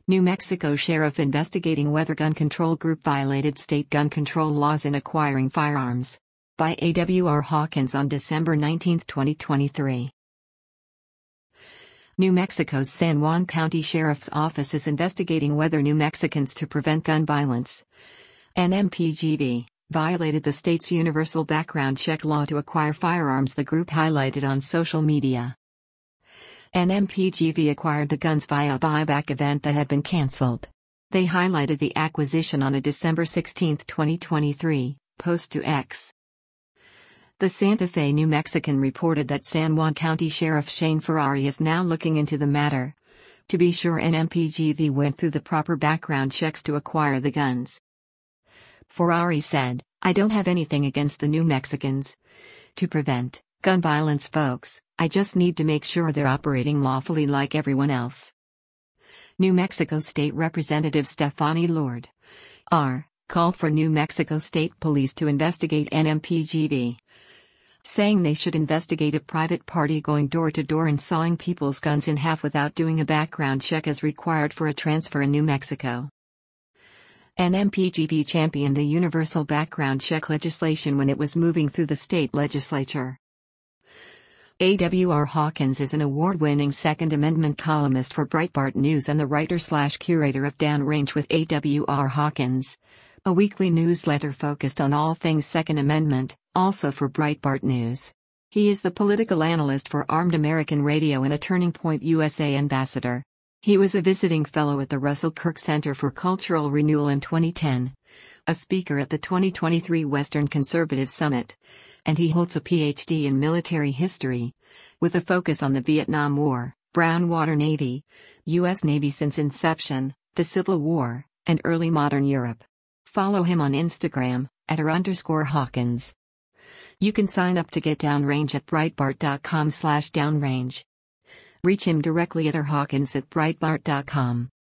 New Mexico sheriff investigating whether gun control group violated state gun control laws in acquiring firearms. By A.W.R. Hawkins on December 19, 2023. New Mexico's San Juan County Sheriff's Office is investigating whether New Mexicans to Prevent Gun Violence (NMPGV) violated the state's universal background check law to acquire firearms, the group highlighted on social media. NMPGV acquired the guns via a buyback event that had been cancelled. They highlighted the acquisition on a December 16, 2023, post to X. The Santa Fe New Mexican reported that San Juan County Sheriff Shane Ferrari is now looking into the matter. To be sure, NMPGV went through the proper background checks to acquire the guns. Ferrari said, "I don't have anything against the New Mexicans to prevent gun violence folks, I just need to make sure they're operating lawfully like everyone else." New Mexico State Representative Stephanie Lord R. called for New Mexico State Police to investigate NMPGV, saying they should investigate a private party going door to door and sawing people's guns in half without doing a background check as required for a transfer in New Mexico. NMPGV championed the universal background check legislation when it was moving through the state legislature. A.W.R. Hawkins is an award-winning Second Amendment columnist for Breitbart News and the writer/curator of Downrange with A.W.R. Hawkins, a weekly newsletter focused on all things Second Amendment, also for Breitbart News. He is the political analyst for Armed American Radio and a Turning Point USA ambassador. He was a visiting fellow at the Russell Kirk Center for Cultural Renewal in 2010, a speaker at the 2023 Western Conservative Summit, and he holds a Ph.D. in military history, with a focus on the Vietnam War, Brown Water Navy, U.S. Navy since inception, the Civil War, and early modern Europe. Follow him on Instagram, @r_Hawkins. You can sign up to get Downrange at Breitbart.com/downrange. Reach him directly at rhawkins@breitbart.com.